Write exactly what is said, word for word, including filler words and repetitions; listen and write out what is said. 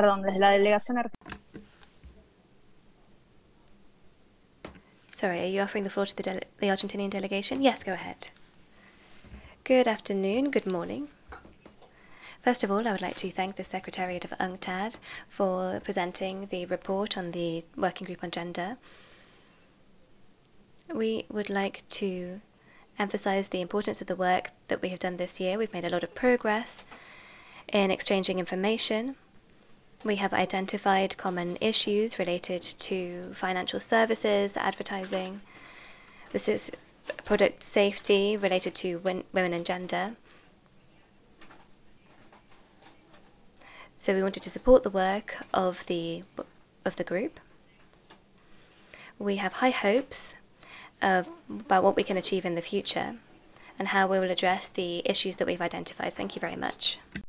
perdón, desde la delegación argentina. Sorry, are you offering the floor to the, dele- the Argentinian delegation? Yes, go ahead. Good afternoon, good morning. First of all, I would like to thank the Secretariat of UNCTAD for presenting the report on the Working Group on Gender. We would like to emphasize the importance of the work that we have done this year. We've made a lot of progress in exchanging information. We have identified common issues related to financial services, advertising. This is product safety related to win- women and gender. So we wanted to support the work of the of the group. We have high hopes of, about what we can achieve in the future and how we will address the issues that we've identified. Thank you very much.